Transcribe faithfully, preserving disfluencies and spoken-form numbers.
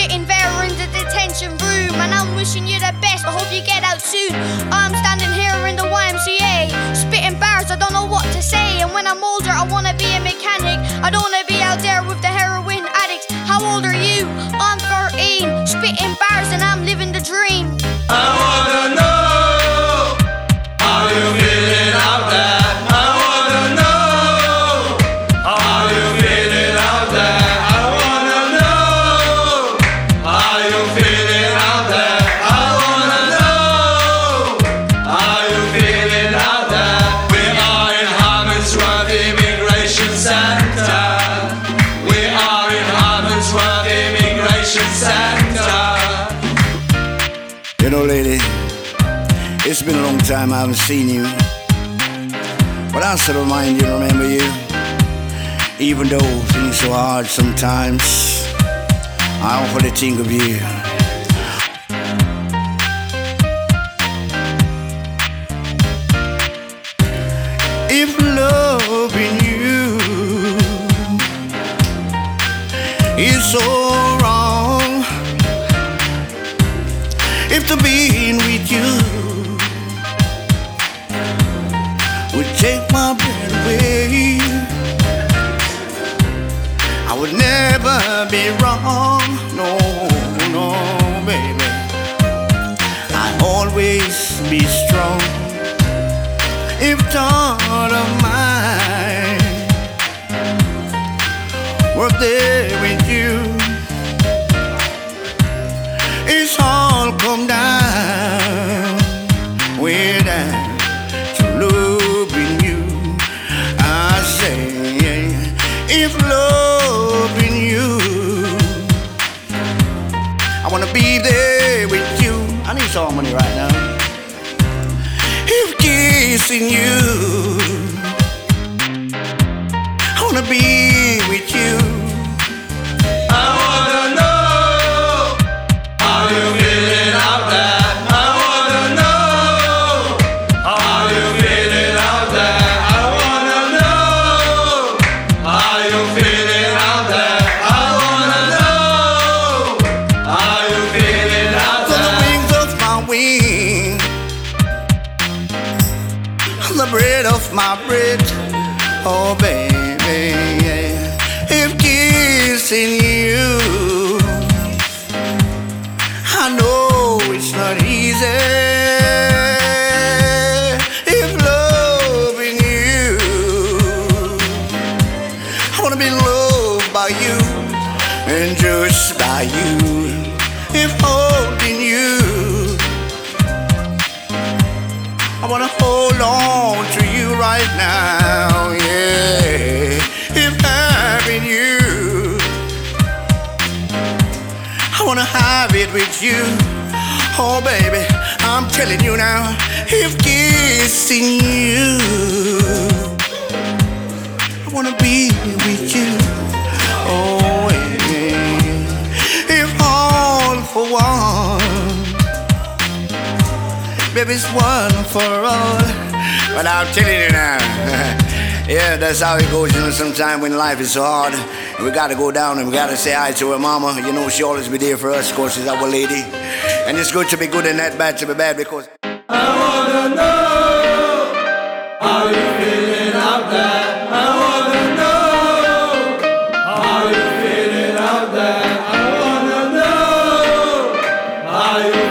sitting there in the detention room, and I'm wishing you the best, I hope you get out soon. I'm standing here in the Y M C A, spitting bars, I don't know what to say. And when I'm older I wanna be a mechanic, I don't wanna be out there with the heroin addicts. How old are you? I'm thirteen, spitting bars and I'm living the dream. I wanna know how you feeling out there. I wanna know how you feeling out there. I wanna know how you feeling out there. I wanna know how you feeling out there. We are in Hammersworth Immigration Centre. We are in Hammersworth Immigration Centre. You know, lady, it's been a long time I haven't seen you, but I still remind you, remember you. Even though things so hard sometimes, I offer to think of you. If loving you is so wrong, if to being with you would take my breath away, I would never be wrong, no, no, baby. I'd always be strong. If thought of mine were there with you, it's all come down without loving you. I say, if loving you, I wanna be there with you. I need some money right now. If kissing you, I wanna be with you. I wanna know how you feeling out there. I wanna know how you feeling out there. I wanna know how you feeling out there. I wanna know how you feeling out On the there. wings of my wing, on the bread of my bread, oh baby, if kissing you, I know it's not easy. If loving you, I wanna be loved by you and just by you. If holding you, I wanna hold on to you right now, yeah. If having you, I wanna have it with you. Oh baby, I'm telling you now, if kissing you, I wanna be with you. Oh yeah. If all for one, baby, it's one for all. But I'm telling you now, yeah, that's how it goes, you know, sometimes when life is so hard, we gotta go down and we gotta say hi to her mama. You know, she always be there for us, of course, she's our lady. And it's good to be good and not bad to be bad, because I wanna know how you feeling out there. I wanna know how you feeling out there. I wanna know how you